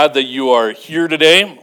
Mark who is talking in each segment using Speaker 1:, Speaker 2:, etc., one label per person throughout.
Speaker 1: Glad that you are here today.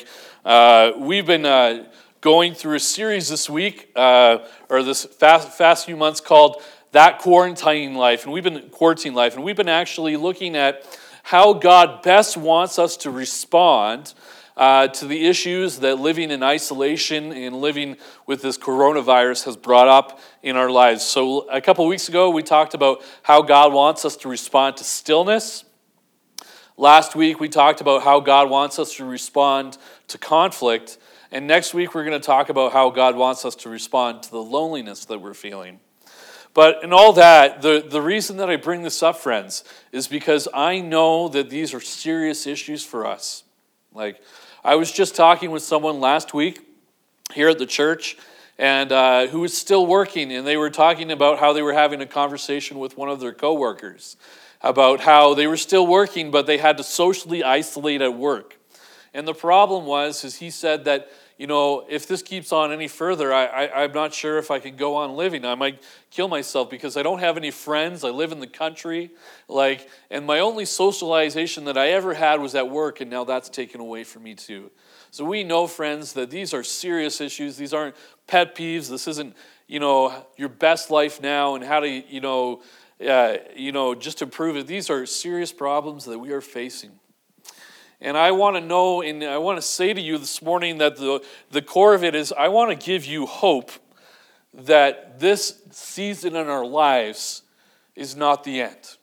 Speaker 1: We've been going through a series this week, or this fast few months, called That Quarantine Life, and we've been actually looking at how God best wants us to respond to the issues that living in isolation and living with this coronavirus has brought up in our lives. So a couple weeks ago, we talked about how God wants us to respond to stillness. Last week, we talked about how God wants us to respond to conflict. And next week, we're going to talk about how God wants us to respond to the loneliness that we're feeling. But in all that, the reason that I bring this up, friends, is because I know that these are serious issues for us. I was just talking with someone last week here at the church, and who was still working, and they were talking about how they were having a conversation with one of their coworkers about how they were still working, but they had to socially isolate at work. And the problem is he said that, if this keeps on any further, I'm not sure if I can go on living. I might kill myself because I don't have any friends. I live in the country. And my only socialization that I ever had was at work, and now that's taken away from me too. So we know, friends, that these are serious issues. These aren't pet peeves. This isn't, your best life now and how to, just improve it. These are serious problems that we are facing. And I want to know, and I want to say to you this morning that the core of it is I want to give you hope that this season in our lives is not the end.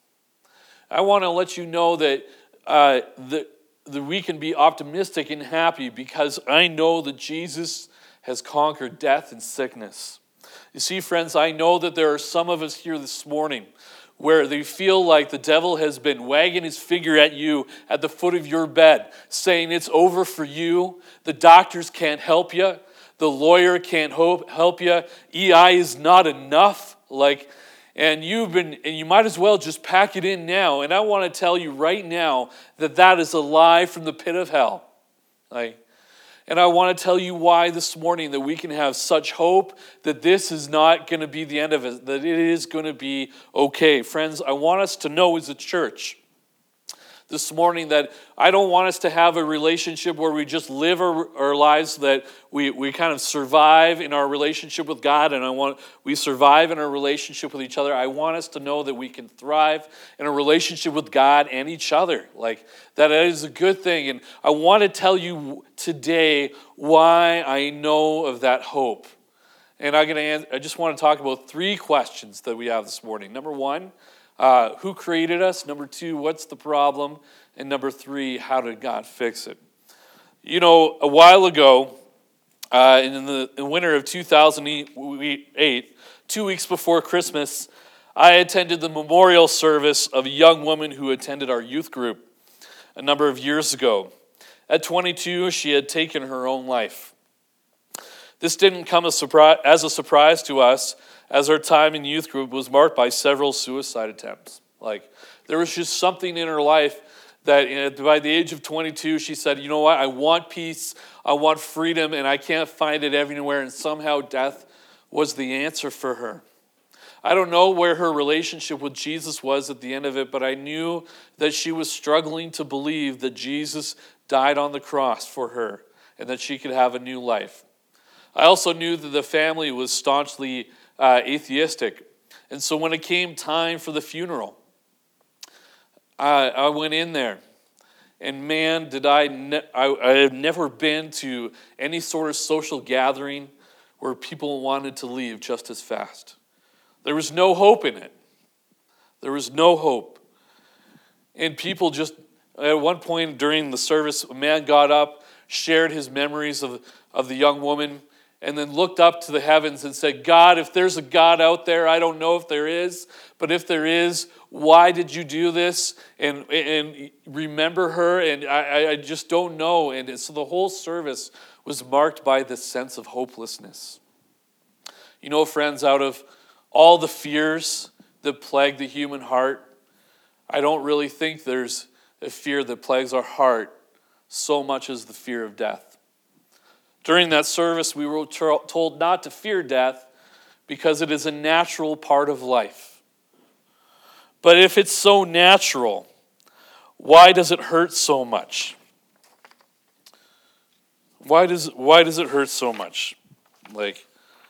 Speaker 1: I want to let you know that that we can be optimistic and happy because I know that Jesus has conquered death and sickness. You see, friends, I know that there are some of us here this morning where they feel like the devil has been wagging his finger at you at the foot of your bed, saying it's over for you, the doctors can't help you, the lawyer can't help you, EI is not enough, and you might as well just pack it in now. And I want to tell you right now that is a lie from the pit of hell. And I want to tell you why this morning that we can have such hope that this is not going to be the end of it, that it is going to be okay. Friends, I want us to know as a church this morning that I don't want us to have a relationship where we just live our lives, that we kind of survive in our relationship with God, and we survive in our relationship with each other. I want us to know that we can thrive in a relationship with God and each other. That is a good thing. And I want to tell you today why I know of that hope. And I just want to talk about 3 questions that we have this morning. Number 1, who created us? Number 2, what's the problem? And number 3, how did God fix it? A while ago, in the winter of 2008, 2 weeks before Christmas, I attended the memorial service of a young woman who attended our youth group a number of years ago. At 22, she had taken her own life. This didn't come as a surprise to us, as our time in youth group was marked by several suicide attempts. There was just something in her life that by the age of 22, she said, you know what, I want peace, I want freedom, and I can't find it everywhere, and somehow death was the answer for her. I don't know where her relationship with Jesus was at the end of it, but I knew that she was struggling to believe that Jesus died on the cross for her and that she could have a new life. I also knew that the family was staunchly atheistic. And so when it came time for the funeral, I went in there. And man, I had never been to any sort of social gathering where people wanted to leave just as fast. There was no hope in it. There was no hope. And people just, at one point during the service, a man got up, shared his memories of the young woman, and then looked up to the heavens and said, God, if there's a God out there, I don't know if there is, but if there is, why did you do this? And remember her, and I just don't know. And so the whole service was marked by this sense of hopelessness. Friends, out of all the fears that plague the human heart, I don't really think there's a fear that plagues our heart so much as the fear of death. During that service, we were told not to fear death because it is a natural part of life. But if it's so natural, Why does it hurt so much? Why does it hurt so much? Like,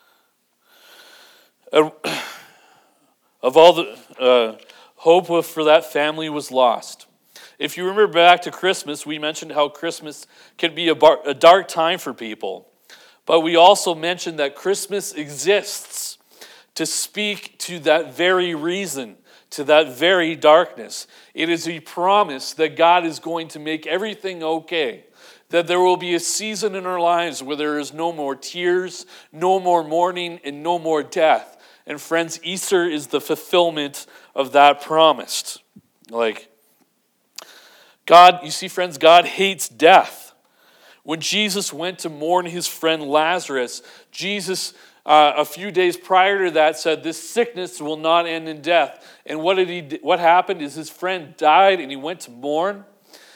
Speaker 1: of all the hope for that family was lost. If you remember back to Christmas, we mentioned how Christmas can be a dark time for people. But we also mentioned that Christmas exists to speak to that very reason, to that very darkness. It is a promise that God is going to make everything okay. That there will be a season in our lives where there is no more tears, no more mourning, and no more death. And friends, Easter is the fulfillment of that promise. Like, God, you see, friends, God hates death. When Jesus went to mourn his friend Lazarus, Jesus, a few days prior to that, said, "This sickness will not end in death." And what happened is his friend died, and he went to mourn.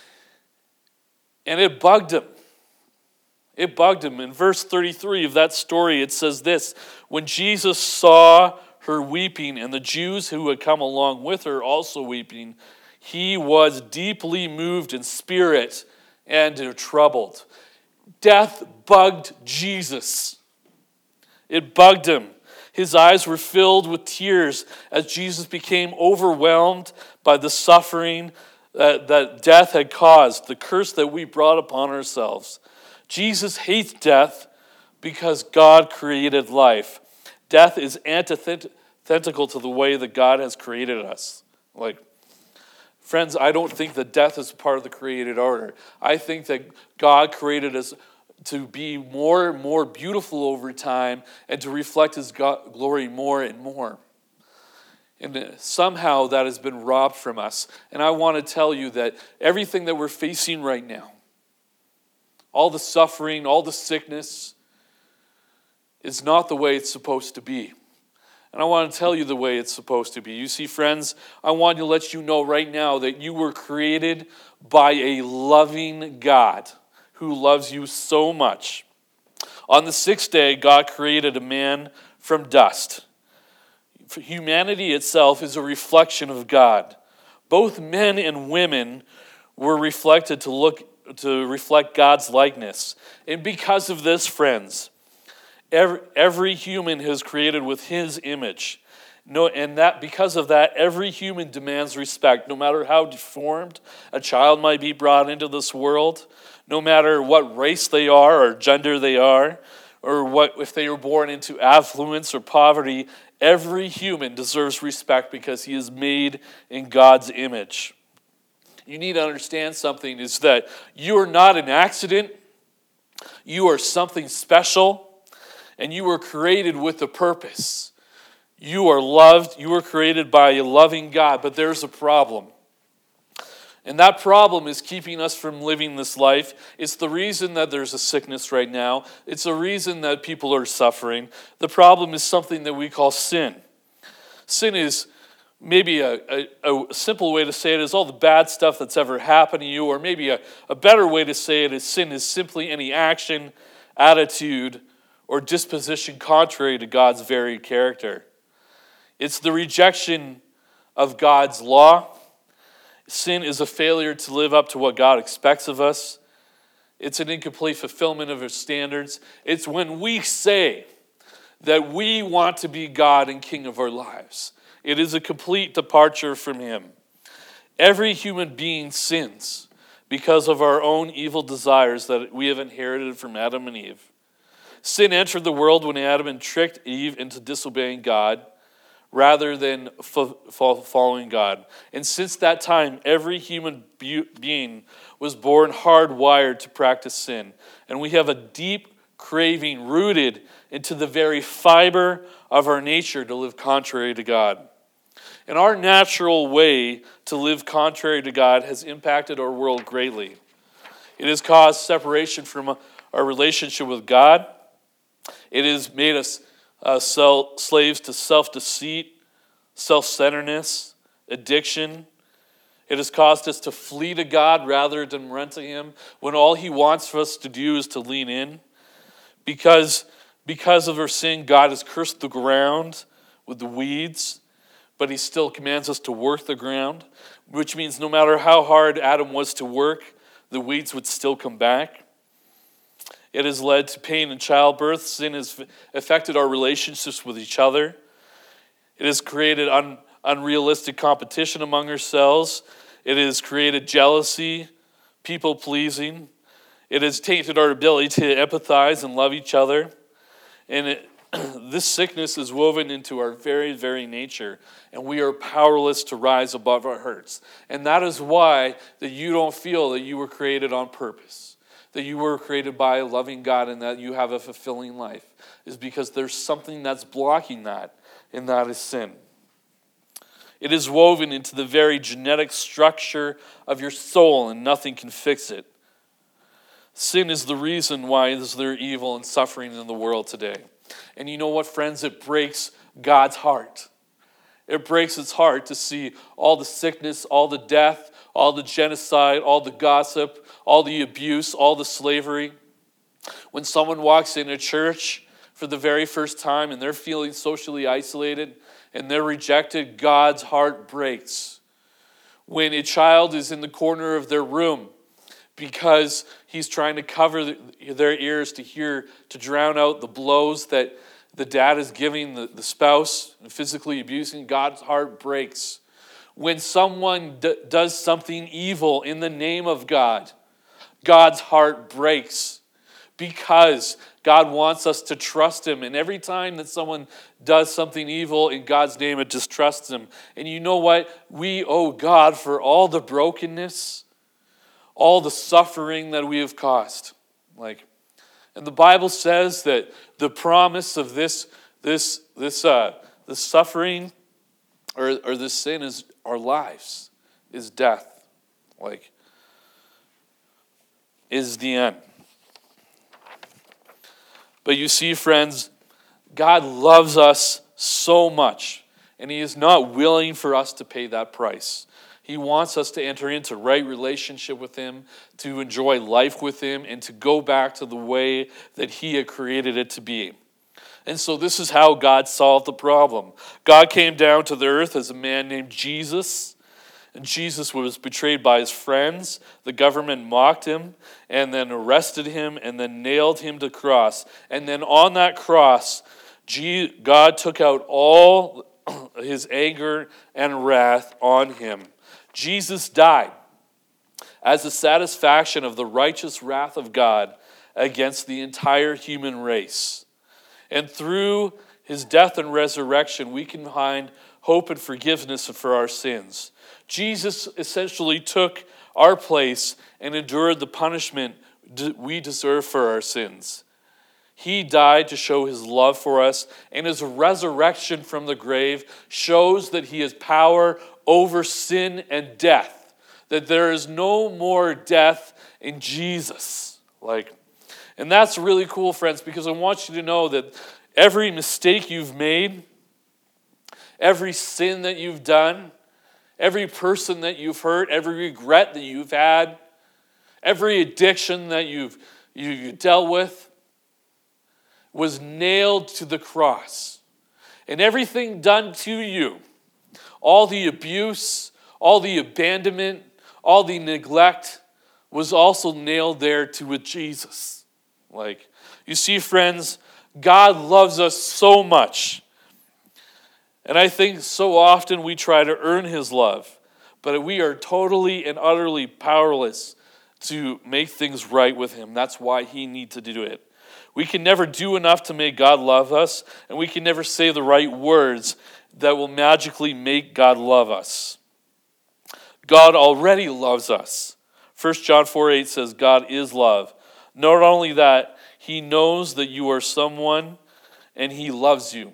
Speaker 1: And it bugged him. It bugged him. In verse 33 of that story, it says this: when Jesus saw her weeping, and the Jews who had come along with her also weeping, he was deeply moved in spirit and troubled. Death bugged Jesus. It bugged him. His eyes were filled with tears as Jesus became overwhelmed by the suffering that death had caused, the curse that we brought upon ourselves. Jesus hates death because God created life. Death is antithetical to the way that God has created us. Like, friends, I don't think that death is part of the created order. I think that God created us to be more and more beautiful over time and to reflect his glory more and more. And somehow that has been robbed from us. And I want to tell you that everything that we're facing right now, all the suffering, all the sickness, is not the way it's supposed to be. And I want to tell you the way it's supposed to be. You see, friends, I want to let you know right now that you were created by a loving God who loves you so much. On the sixth day, God created a man from dust. Humanity itself is a reflection of God. Both men and women were reflected to reflect God's likeness. And because of this, friends, every human is created with his image. And that because of that, every human demands respect. No matter how deformed a child might be brought into this world, no matter what race they are or gender they are, or what if they were born into affluence or poverty, every human deserves respect because he is made in God's image. You need to understand something, is that you are not an accident. You are something special, and you were created with a purpose. You are loved. You were created by a loving God, but there's a problem. And that problem is keeping us from living this life. It's the reason that there's a sickness right now. It's the reason that people are suffering. The problem is something that we call sin. Sin is maybe a simple way to say it is all the bad stuff that's ever happened to you, or maybe a better way to say it is sin is simply any action, attitude, or disposition contrary to God's very character. It's the rejection of God's law. Sin is a failure to live up to what God expects of us. It's an incomplete fulfillment of his standards. It's when we say that we want to be God and King of our lives. It is a complete departure from him. Every human being sins because of our own evil desires that we have inherited from Adam and Eve. Sin entered the world when Adam tricked Eve into disobeying God rather than following God. And since that time, every human being was born hardwired to practice sin. And we have a deep craving rooted into the very fiber of our nature to live contrary to God. And our natural way to live contrary to God has impacted our world greatly. It has caused separation from our relationship with God. It has made us slaves to self-deceit, self-centeredness, addiction. It has caused us to flee to God rather than run to him when all he wants for us to do is to lean in. Because of our sin, God has cursed the ground with the weeds, but he still commands us to work the ground. which means no matter how hard Adam was to work, the weeds would still come back. It has led to pain in childbirth. Sin has affected our relationships with each other. It has created unrealistic competition among ourselves. It has created jealousy, people-pleasing. It has tainted our ability to empathize and love each other. And this sickness is woven into our very, very nature, and we are powerless to rise above our hurts. And that is why that you don't feel that you were created on purpose, that you were created by a loving God and that you have a fulfilling life, is because there's something that's blocking that, and that is sin. It is woven into the very genetic structure of your soul, and nothing can fix it. Sin is the reason why there evil and suffering in the world today. And you know what, friends? It breaks God's heart. It breaks his heart to see all the sickness, all the death, all the genocide, all the gossip, all the abuse, all the slavery. When someone walks in a church for the very first time and they're feeling socially isolated and they're rejected, God's heart breaks. When a child is in the corner of their room because he's trying to cover their ears to drown out the blows that the dad is giving the spouse, and physically abusing, God's heart breaks. When someone does something evil in the name of God, God's heart breaks, because God wants us to trust him. And every time that someone does something evil in God's name, it distrusts him. And you know what? We owe God for all the brokenness, all the suffering that we have caused. And the Bible says that the promise of this suffering or this sin is our lives, is death, is the end. But you see, friends, God loves us so much, and he is not willing for us to pay that price. He wants us to enter into right relationship with him, to enjoy life with him, and to go back to the way that he had created it to be. And so this is how God solved the problem. God came down to the earth as a man named Jesus. And Jesus was betrayed by his friends. The government mocked him and then arrested him and then nailed him to the cross. And then on that cross, God took out all his anger and wrath on him. Jesus died as a satisfaction of the righteous wrath of God against the entire human race. And through his death and resurrection, we can find hope and forgiveness for our sins. Jesus essentially took our place and endured the punishment we deserve for our sins. He died to show his love for us, and his resurrection from the grave shows that he has power over sin and death, that there is no more death in Jesus. And that's really cool, friends, because I want you to know that every mistake you've made, every sin that you've done, every person that you've hurt, every regret that you've had, every addiction that you dealt with was nailed to the cross. And everything done to you, all the abuse, all the abandonment, all the neglect was also nailed there to Jesus. You see, friends, God loves us so much. And I think so often we try to earn his love, but we are totally and utterly powerless to make things right with him. That's why he needs to do it. We can never do enough to make God love us, and we can never say the right words that will magically make God love us. God already loves us. 1 John 4:8 says, God is love. Not only that, he knows that you are someone, and he loves you.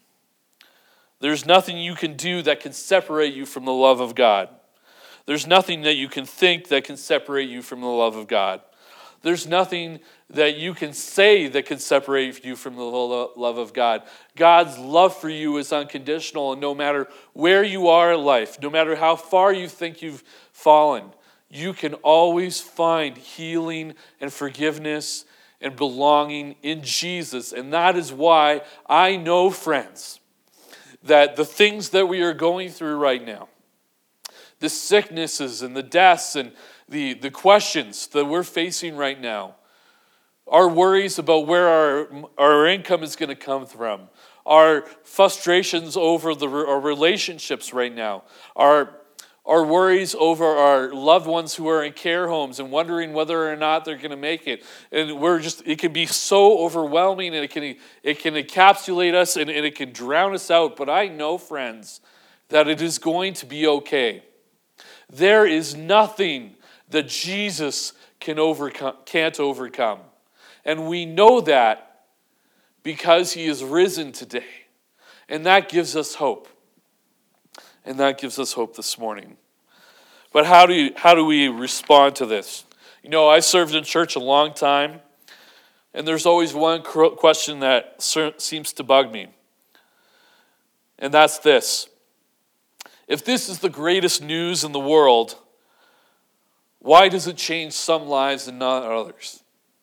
Speaker 1: There's nothing you can do that can separate you from the love of God. There's nothing that you can think that can separate you from the love of God. There's nothing that you can say that can separate you from the love of God. God's love for you is unconditional, and no matter where you are in life, no matter how far you think you've fallen, you can always find healing and forgiveness and belonging in Jesus. And that is why I know, friends, that the things that we are going through right now, the sicknesses and the deaths and the questions that we're facing right now, our worries about where our income is going to come from, our frustrations over our relationships right now, our worries over our loved ones who are in care homes and wondering whether or not they're going to make it. And it can be so overwhelming, and it can encapsulate us, and it can drown us out. But I know, friends, that it is going to be okay. There is nothing that Jesus can't overcome. And we know that because he is risen today. And that gives us hope. And that gives us hope this morning. But how do we respond to this? You know, I served in church a long time, and there's always one question that seems to bug me. And that's this. If this is the greatest news in the world, why does it change some lives and not others?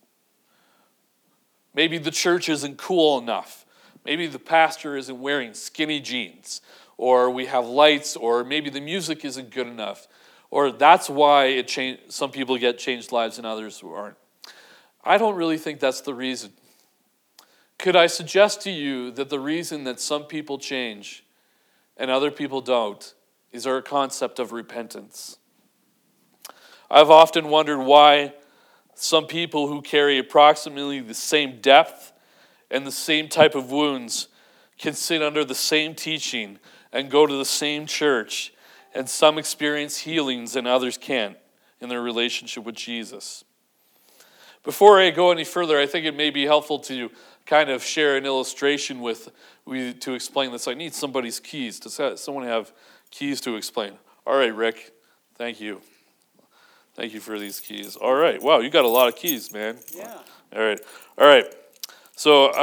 Speaker 1: Maybe the church isn't cool enough. Maybe the pastor isn't wearing skinny jeans. Or we have lights. Or maybe the music isn't good enough. Or that's why some people get changed lives and others who aren't. I don't really think that's the reason. Could I suggest to you that the reason that some people change and other people don't is our concept of repentance? I've often wondered why some people who carry approximately the same depth and the same type of wounds can sit under the same teaching and go to the same church, and some experience healings and others can't in their relationship with Jesus. Before I go any further, I think it may be helpful to kind of share an illustration to explain this. I need somebody's keys. Does someone have keys to explain? All right, Rick. Thank you. Thank you for these keys. All right. Wow, you got a lot of keys, man.
Speaker 2: Yeah.
Speaker 1: All right. So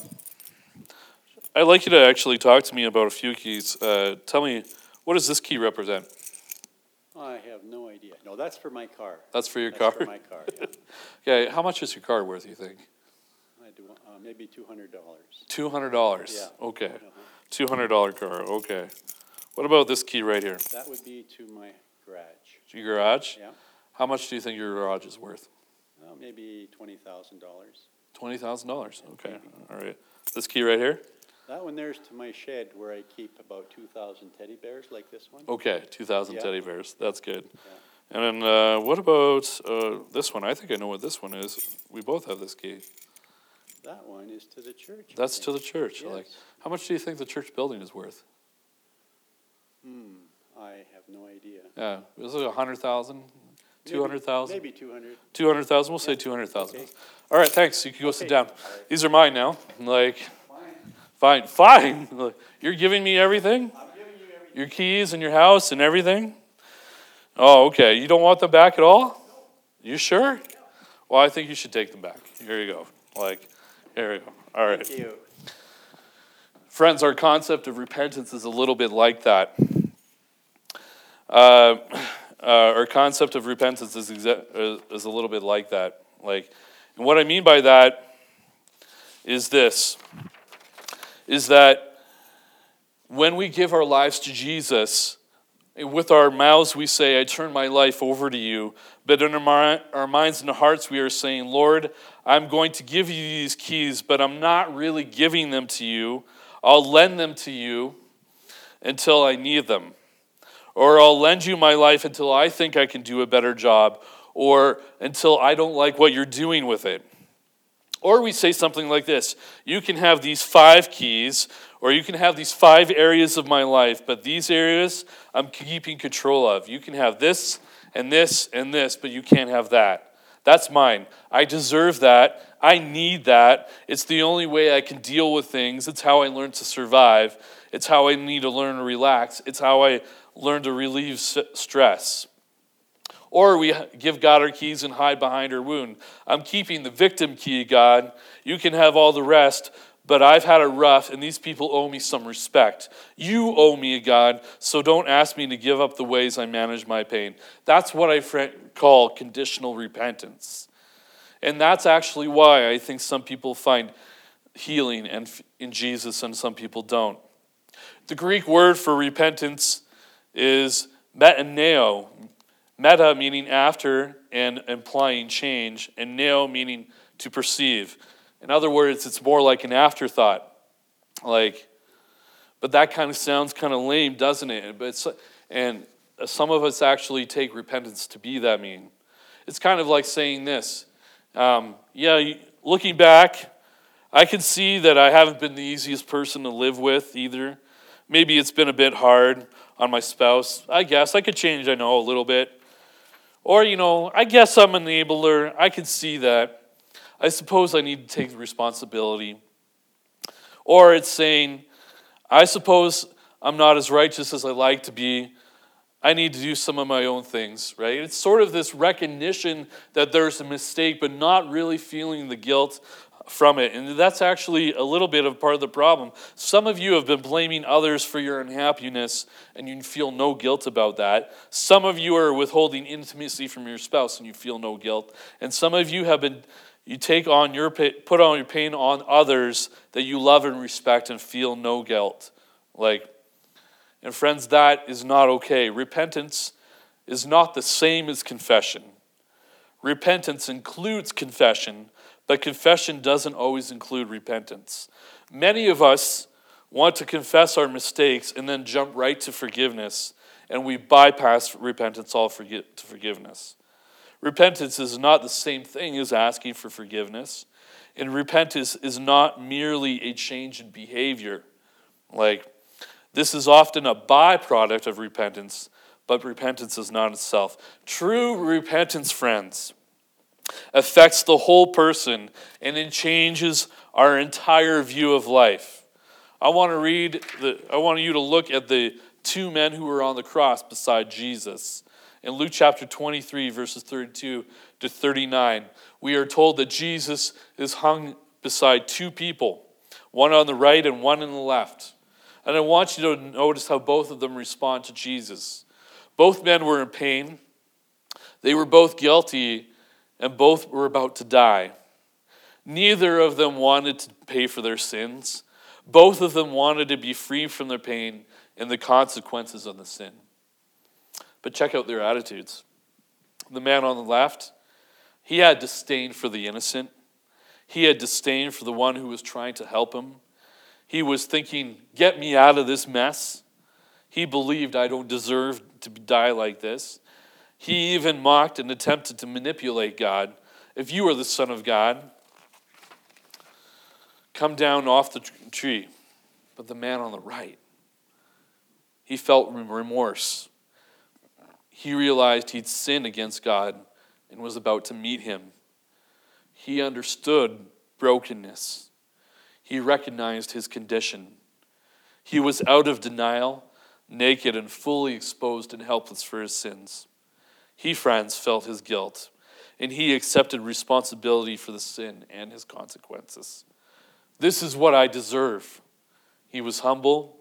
Speaker 1: I'd like you to actually talk to me about a few keys. Tell me, what does this key represent?
Speaker 2: I have no idea. No, that's for my car.
Speaker 1: That's for your car?
Speaker 2: That's for my car, yeah.
Speaker 1: Okay, how much is your car worth, you think?
Speaker 2: I do, maybe $200.
Speaker 1: $200?
Speaker 2: Yeah.
Speaker 1: Okay. $200 car, okay. What about this key right here?
Speaker 2: That would be to my garage.
Speaker 1: Your garage?
Speaker 2: Yeah.
Speaker 1: How much do you think your garage is worth?
Speaker 2: Maybe $20,000.
Speaker 1: $20,000, okay. All right. This key right here?
Speaker 2: That one there's to my shed where I keep about 2,000 teddy bears like this one.
Speaker 1: Okay, 2,000
Speaker 2: Yeah.
Speaker 1: teddy bears. That's good.
Speaker 2: Yeah.
Speaker 1: And then what about this one? I think I know what this one is. We both have this key.
Speaker 2: That one is to the church.
Speaker 1: That's to the church.
Speaker 2: Yes.
Speaker 1: Like, how much do you think the church building is worth?
Speaker 2: I have no idea.
Speaker 1: Yeah, is it 100,000? 200,000?
Speaker 2: Maybe 200.
Speaker 1: 200,000? We'll say 200,000.
Speaker 2: Okay.
Speaker 1: All right, thanks. You can go sit down.
Speaker 2: Right.
Speaker 1: These are mine now. Fine. Look, you're giving me everything?
Speaker 2: I'm giving you everything.
Speaker 1: Your keys and your house and everything? Oh, okay. You don't want them back at all? You sure? Well, I think you should take them back. Here you go. Here we go. All right.
Speaker 2: Thank you.
Speaker 1: Friends, our concept of repentance is a little bit like that. Our concept of repentance is a little bit like that. And what I mean by that is this, is that when we give our lives to Jesus, with our mouths we say, I turn my life over to you, but in our minds and hearts we are saying, Lord, I'm going to give you these keys, but I'm not really giving them to you. I'll lend them to you until I need them. Or I'll lend you my life until I think I can do a better job, or until I don't like what you're doing with it. Or we say something like this, you can have these 5 keys, or you can have these 5 areas of my life, but these areas I'm keeping control of. You can have this, and this, and this, but you can't have that. That's mine. I deserve that. I need that. It's the only way I can deal with things. It's how I learn to survive. It's how I need to learn to relax. It's how I learn to relieve stress. Or we give God our keys and hide behind our wound. I'm keeping the victim key, God. You can have all the rest, but I've had it rough, and these people owe me some respect. You owe me, God, so don't ask me to give up the ways I manage my pain. That's what I call conditional repentance. And that's actually why I think some people find healing in Jesus and some people don't. The Greek word for repentance is Metaneo, meta meaning after and implying change, and neo meaning to perceive. In other words, it's more like an afterthought. But that kind of sounds kind of lame, doesn't it? And some of us actually take repentance to be that mean. It's kind of like saying this. Looking back, I can see that I haven't been the easiest person to live with either. Maybe it's been a bit hard on my spouse. I guess I could change, a little bit. Or, I guess I'm an enabler. I can see that. I suppose I need to take responsibility. Or it's saying, I suppose I'm not as righteous as I like to be. I need to do some of my own things, right? It's sort of this recognition that there's a mistake, but not really feeling the guilt from it. And that's actually a little bit of part of the problem. Some of you have been blaming others for your unhappiness, and you feel no guilt about that. Some of you are withholding intimacy from your spouse, and you feel no guilt. And some of you put on your pain on others that you love and respect and feel no guilt. And friends, that is not okay. Repentance is not the same as confession. Repentance includes confession, but confession doesn't always include repentance. Many of us want to confess our mistakes and then jump right to forgiveness, and we bypass repentance to forgiveness. Repentance is not the same thing as asking for forgiveness, and repentance is not merely a change in behavior. This is often a byproduct of repentance, but repentance is not itself. True repentance, friends, affects the whole person, and it changes our entire view of life. I want you to look at the two men who were on the cross beside Jesus. In Luke chapter 23, verses 32 to 39, we are told that Jesus is hung beside two people, one on the right and one on the left. And I want you to notice how both of them respond to Jesus. Both men were in pain. They were both guilty, and both were about to die. Neither of them wanted to pay for their sins. Both of them wanted to be free from their pain and the consequences of the sin. But check out their attitudes. The man on the left, he had disdain for the innocent. He had disdain for the one who was trying to help him. He was thinking, get me out of this mess. He believed I don't deserve to die like this. He even mocked and attempted to manipulate God. If you are the Son of God, come down off the tree. But the man on the right, he felt remorse. He realized he'd sinned against God and was about to meet him. He understood brokenness. He recognized his condition. He was out of denial, naked and fully exposed and helpless for his sins. He, friends, felt his guilt, and he accepted responsibility for the sin and his consequences. This is what I deserve. He was humble.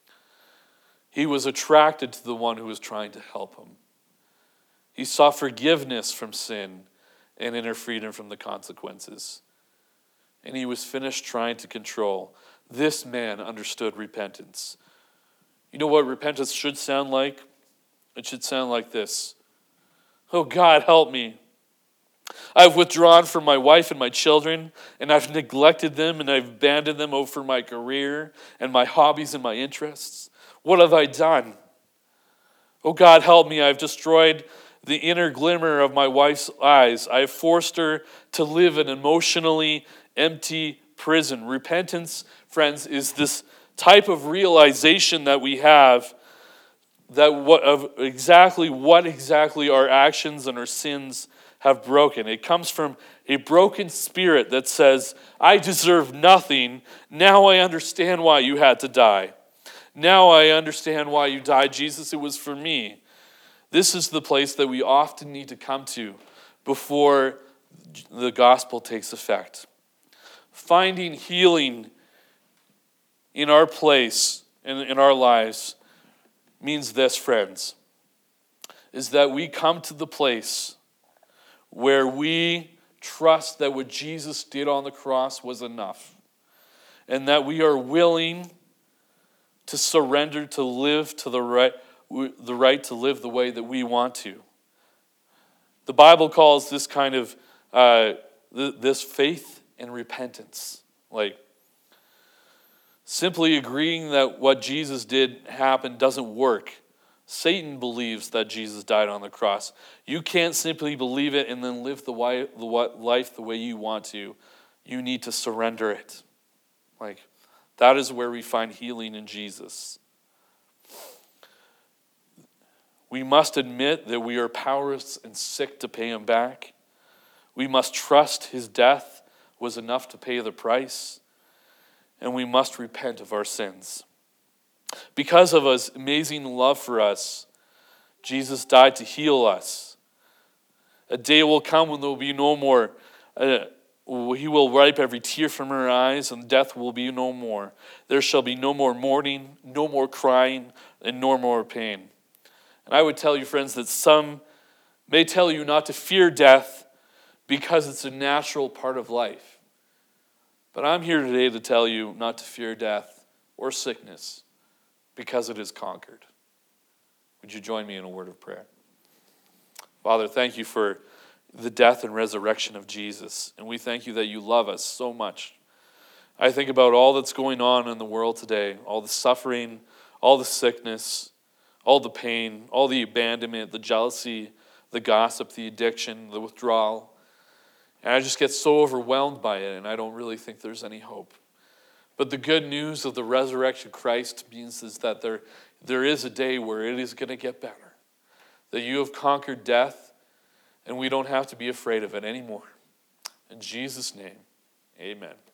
Speaker 1: He was attracted to the one who was trying to help him. He saw forgiveness from sin and inner freedom from the consequences. And he was finished trying to control. This man understood repentance. You know what repentance should sound like? It should sound like this. Oh, God, help me. I've withdrawn from my wife and my children, and I've neglected them, and I've abandoned them over my career and my hobbies and my interests. What have I done? Oh, God, help me. I've destroyed the inner glimmer of my wife's eyes. I have forced her to live an emotionally empty prison. Repentance, friends, is this type of realization that we have that what exactly our actions and our sins have broken. It comes from a broken spirit that says, I deserve nothing. Now I understand why you had to die. Now I understand why you died, Jesus. It was for me. This is the place that we often need to come to before the gospel takes effect. Finding healing in our place and in our lives means this, friends, is that we come to the place where we trust that what Jesus did on the cross was enough, and that we are willing to surrender to live to the right the right to live the way that we want to. The Bible calls this kind of, this faith and repentance. Like, simply agreeing that what Jesus did happen doesn't work. Satan believes that Jesus died on the cross. You can't simply believe it and then live the life the way you want to. You need to surrender it. Like, that is where we find healing in Jesus. We must admit that we are powerless and sick to pay him back. We must trust his death was enough to pay the price. And we must repent of our sins. Because of his amazing love for us, Jesus died to heal us. A day will come when there will be no more. He will wipe every tear from our eyes, and death will be no more. There shall be no more mourning, no more crying, and no more pain. And I would tell you, friends, that some may tell you not to fear death because it's a natural part of life. But I'm here today to tell you not to fear death or sickness because it is conquered. Would you join me in a word of prayer? Father, thank you for the death and resurrection of Jesus. And we thank you that you love us so much. I think about all that's going on in the world today, all the suffering, all the sickness, all the pain, all the abandonment, the jealousy, the gossip, the addiction, the withdrawal. And I just get so overwhelmed by it, and I don't really think there's any hope. But the good news of the resurrection of Christ means is that there is a day where it is going to get better. That you have conquered death, and we don't have to be afraid of it anymore. In Jesus' name, amen.